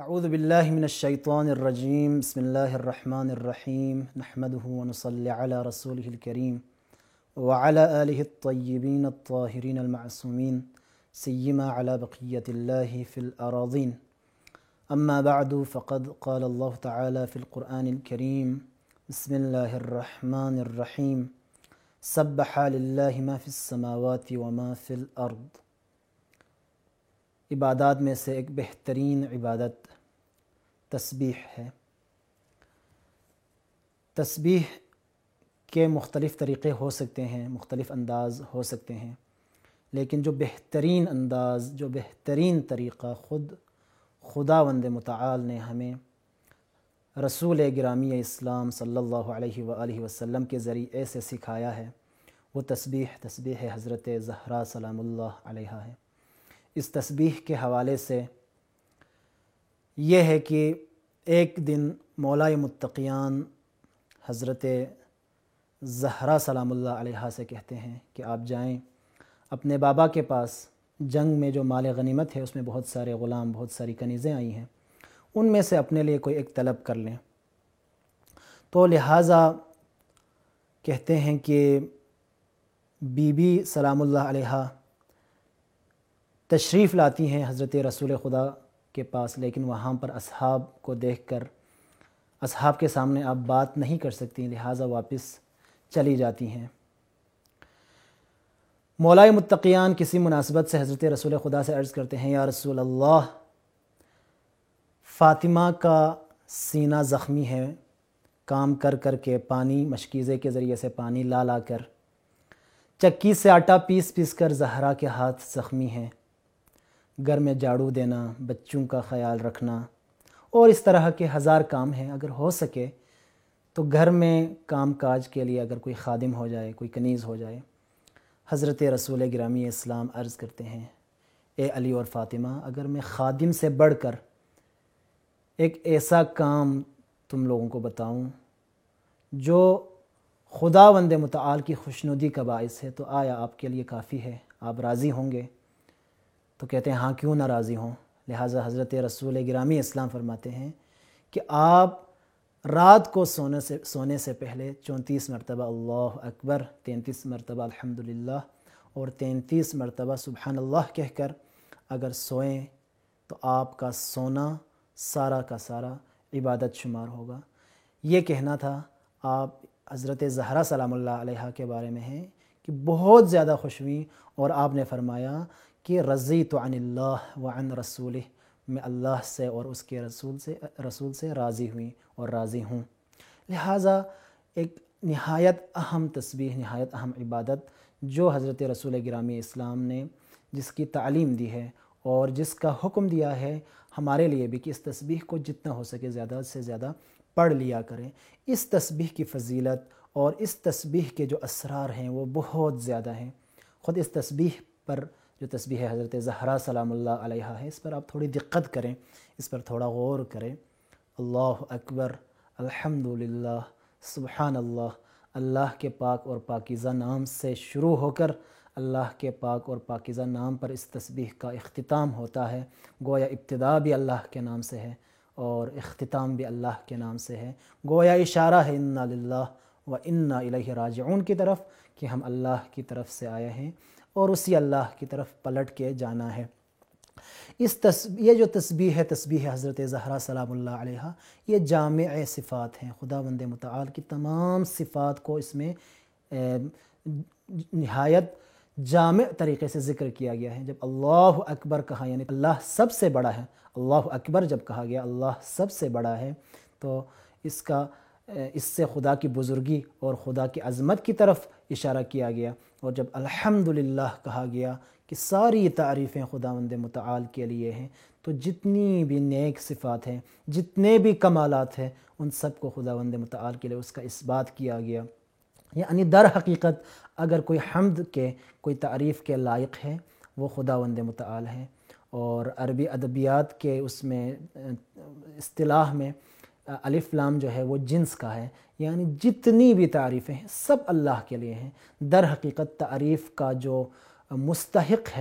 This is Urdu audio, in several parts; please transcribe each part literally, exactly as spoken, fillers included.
اعوذ باللہ من الشیطان الرجیم بسم اللہ الرحمن الرحیم نحمده ونصلی علی رسولہ الکریم وعلی آلہ الطیبین الطاہرین المعصومین سیما علی بقیت اللہ فی الاراضین اما بعد فقد قال اللہ تعالی فی القرآن الکریم بسم اللہ الرحمن الرحیم سبح للہ ما فی السماوات وما فی الارض۔ عبادات میں سے ایک بہترین عبادت تسبیح ہے۔ تسبیح کے مختلف طریقے ہو سکتے ہیں، مختلف انداز ہو سکتے ہیں، لیکن جو بہترین انداز، جو بہترین طریقہ خود خداوند متعال نے ہمیں رسول گرامی اسلام صلی اللہ علیہ وآلہ وسلم کے ذریعے سے سکھایا ہے، وہ تسبیح تسبیح حضرت زہرا سلام اللہ علیہا ہے۔ اس تسبیح کے حوالے سے یہ ہے کہ ایک دن مولائے متقیان حضرت زہرا سلام اللہ علیہا سے کہتے ہیں کہ آپ جائیں اپنے بابا کے پاس، جنگ میں جو مال غنیمت ہے اس میں بہت سارے غلام، بہت ساری کنیزیں آئی ہیں، ان میں سے اپنے لیے کوئی ایک طلب کر لیں۔ تو لہٰذا کہتے ہیں کہ بی بی سلام اللہ علیہا تشریف لاتی ہیں حضرت رسول خدا کے پاس، لیکن وہاں پر اصحاب کو دیکھ کر اصحاب کے سامنے آپ بات نہیں کر سکتی، لہٰذا واپس چلی جاتی ہیں۔ مولائے متقیان کسی مناسبت سے حضرت رسول خدا سے عرض کرتے ہیں، یا رسول اللہ، فاطمہ کا سینہ زخمی ہے، کام کر کر کے پانی مشکیزے کے ذریعے سے پانی لا لا کر، چکی سے آٹا پیس پیس کر زہرا کے ہاتھ زخمی ہیں، گھر میں جھاڑو دینا، بچوں کا خیال رکھنا اور اس طرح کے ہزار کام ہیں، اگر ہو سکے تو گھر میں کام کاج کے لیے اگر کوئی خادم ہو جائے، کوئی کنیز ہو جائے۔ حضرت رسول گرامی اسلام عرض کرتے ہیں، اے علی اور فاطمہ، اگر میں خادم سے بڑھ کر ایک ایسا کام تم لوگوں کو بتاؤں جو خداوند متعال کی خوشنودی کا باعث ہے، تو آیا آپ کے لیے کافی ہے؟ آپ راضی ہوں گے؟ تو کہتے ہیں ہاں، کیوں نہ راضی ہوں۔ لہٰذا حضرت رسول گرامی اسلام فرماتے ہیں کہ آپ رات کو سونے سے سونے سے پہلے چونتیس مرتبہ اللہ اکبر، تینتیس مرتبہ الحمدللہ اور تینتیس مرتبہ سبحان اللہ کہہ کر اگر سوئیں تو آپ کا سونا سارا کا سارا عبادت شمار ہوگا۔ یہ کہنا تھا۔ آپ حضرت زہرا سلام اللہ علیہا کے بارے میں ہیں کہ بہت زیادہ خوش ہوئیں اور آپ نے فرمایا کہ رضیت عن اللہ وعن رسولہ، میں اللہ سے اور اس کے رسول سے رسول سے راضی ہوئیں اور راضی ہوں۔ لہٰذا ایک نہایت اہم تسبیح، نہایت اہم عبادت جو حضرت رسول گرامی اسلام نے جس کی تعلیم دی ہے اور جس کا حکم دیا ہے ہمارے لیے بھی کہ اس تسبیح کو جتنا ہو سکے زیادہ سے زیادہ پڑھ لیا کریں۔ اس تسبیح کی فضیلت اور اس تسبیح کے جو اسرار ہیں وہ بہت زیادہ ہیں۔ خود اس تسبیح پر جو تسبیح ہے حضرت زہرا سلام اللہ علیہا ہے، اس پر آپ تھوڑی دقت کریں، اس پر تھوڑا غور کریں۔ اللہ اکبر، الحمدللہ، سبحان اللہ، اللہ کے پاک اور پاکیزہ نام سے شروع ہو کر اللہ کے پاک اور پاکیزہ نام پر اس تسبیح کا اختتام ہوتا ہے۔ گویا ابتدا بھی اللہ کے نام سے ہے اور اختتام بھی اللہ کے نام سے ہے۔ گویا اشارہ ہے انا للہ و انا الیہ راجعون کی طرف کہ ہم اللہ کی طرف سے آئے ہیں اور اسی اللہ کی طرف پلٹ کے جانا ہے۔ اس تسبیح یہ جو تسبیح ہے، تسبیح حضرت زہرا سلام اللہ علیہا، یہ جامع صفات ہیں۔ خداوند متعال کی تمام صفات کو اس میں نہایت جامع طریقے سے ذکر کیا گیا ہے۔ جب اللہ اکبر کہا یعنی اللہ سب سے بڑا ہے، اللہ اکبر جب کہا گیا اللہ سب سے بڑا ہے، تو اس کا اس سے خدا کی بزرگی اور خدا کی عظمت کی طرف اشارہ کیا گیا۔ اور جب الحمدللہ کہا گیا کہ ساری تعریفیں خداوند متعال کے لیے ہیں، تو جتنی بھی نیک صفات ہیں، جتنے بھی کمالات ہیں، ان سب کو خداوند متعال کے لیے اس کا اثبات کیا گیا۔ یعنی در حقیقت اگر کوئی حمد کے، کوئی تعریف کے لائق ہے وہ خداوند متعال ہے۔ اور عربی ادبیات کے اس میں اصطلاح میں الف لام جو ہے وہ جنس کا ہے، یعنی جتنی بھی تعریفیں ہیں سب اللہ کے لیے ہیں۔ در حقیقت تعریف کا جو مستحق ہے،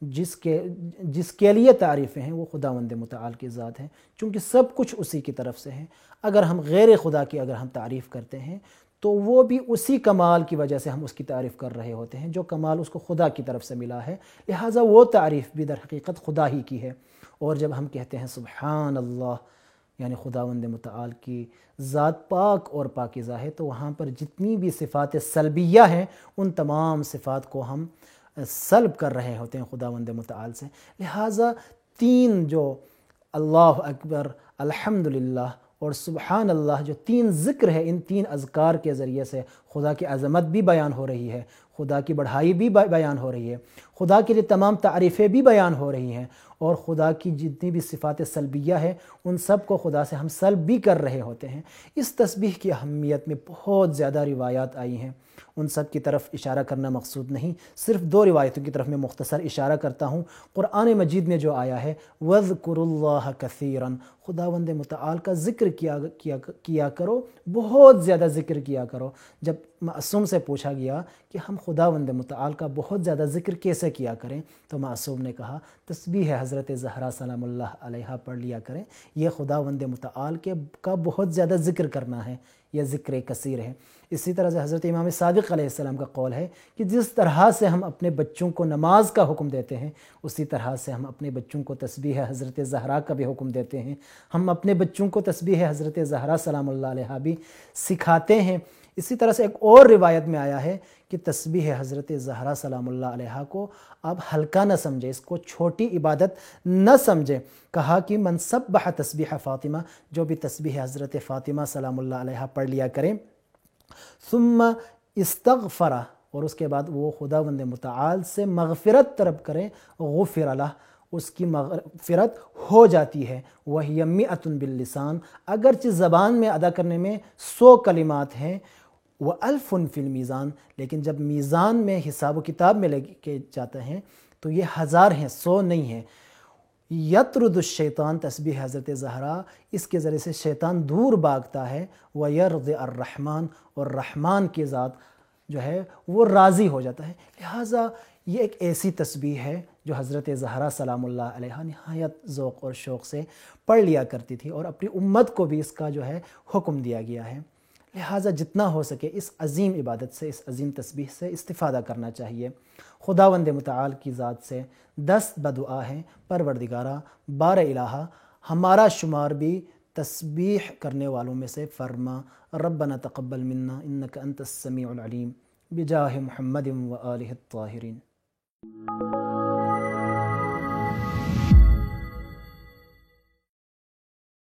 جس کے جس کے لیے تعریفیں ہیں وہ خداوند متعال کی ذات ہے، چونکہ سب کچھ اسی کی طرف سے ہے۔ اگر ہم غیر خدا کی اگر ہم تعریف کرتے ہیں تو وہ بھی اسی کمال کی وجہ سے ہم اس کی تعریف کر رہے ہوتے ہیں جو کمال اس کو خدا کی طرف سے ملا ہے، لہٰذا وہ تعریف بھی در حقیقت خدا ہی کی ہے۔ اور جب ہم کہتے ہیں سبحان اللہ، یعنی خداوند متعال کی ذات پاک اور پاکیزہ ہے، تو وہاں پر جتنی بھی صفات سلبیہ ہیں ان تمام صفات کو ہم سلب کر رہے ہوتے ہیں خداوند متعال سے۔ لہٰذا تین جو اللہ اکبر، الحمدللہ اور سبحان اللہ جو تین ذکر ہے، ان تین اذکار کے ذریعے سے خدا کی عظمت بھی بیان ہو رہی ہے، خدا کی بڑھائی بھی بیان ہو رہی ہے، خدا کے لیے تمام تعریفیں بھی بیان ہو رہی ہیں، اور خدا کی جتنی بھی صفات سلبیہ ہے ان سب کو خدا سے ہم سلب بھی کر رہے ہوتے ہیں۔ اس تسبیح کی اہمیت میں بہت زیادہ روایات آئی ہیں، ان سب کی طرف اشارہ کرنا مقصود نہیں، صرف دو روایتوں کی طرف میں مختصر اشارہ کرتا ہوں۔ قرآن مجید میں جو آیا ہے وَاذْكُرُوا اللَّهَ كَثِيرًا، خداوند متعال کا ذکر کیا کیا کیا کرو، بہت زیادہ ذکر کیا کرو۔ جب معصوم سے پوچھا گیا کہ ہم خداوند متعال کا بہت زیادہ ذکر کیسے کیا کریں، تو معصوم نے کہا تسبیح حضرت زہرا سلام اللہ علیہا پڑھ لیا کریں، یہ خداوند متعال کے کا بہت زیادہ ذکر کرنا ہے، یہ ذکر کثیر ہے۔ اسی طرح سے حضرت امام صادق علیہ السلام کا قول ہے کہ جس طرح سے ہم اپنے بچوں کو نماز کا حکم دیتے ہیں، اسی طرح سے ہم اپنے بچوں کو تسبیح حضرت زہرا کا بھی حکم دیتے ہیں، ہم اپنے بچوں کو تسبیح حضرت زہرا سلام اللہ علیہا بھی سکھاتے ہیں۔ اسی طرح سے ایک اور روایت میں آیا ہے کہ تسبیح حضرت زہرا سلام اللہ علیہا کو آپ ہلکا نہ سمجھیں، اس کو چھوٹی عبادت نہ سمجھیں، کہا کہ من سبح تسبیح فاطمہ، جو بھی تسبیح حضرت فاطمہ سلام اللہ علیہا پڑھ لیا کریں، ثم استغفر، اور اس کے بعد وہ خداوند متعال سے مغفرت طلب کریں، غفر لہ، اس کی مغفرت ہو جاتی ہے۔ وَهِيَ مِئَةٌ بِاللِّسَان، اگرچہ زبان میں ادا کرنے میں سو کلمات ہیں، وَأَلْفٌ فِي الْمِيزَان، لیکن جب میزان میں حساب و کتاب میں لے کے جاتے ہیں تو یہ ہزار ہیں، سو نہیں ہیں۔ یطرد الشیطان، تسبیح حضرت زہرا، اس کے ذریعے سے شیطان دور بھاگتا ہے، وَيَرْضِ الرحمن، اور رحمان کی ذات جو ہے وہ راضی ہو جاتا ہے۔ لہٰذا یہ ایک ایسی تسبیح ہے جو حضرت زہرا سلام اللہ علیہا نہایت ذوق اور شوق سے پڑھ لیا کرتی تھی، اور اپنی امت کو بھی اس کا جو ہے حکم دیا گیا ہے۔ لہٰذا جتنا ہو سکے اس عظیم عبادت سے، اس عظیم تسبیح سے استفادہ کرنا چاہیے۔ خداوند متعال کی ذات سے دست بدعا ہیں، پروردگارہ بار الہا ہمارا شمار بھی تسبیح کرنے والوں میں سے فرما، ربنا تقبل منا انک انت السمیع العلیم، بجاہ محمد و آلہ الطاہرین۔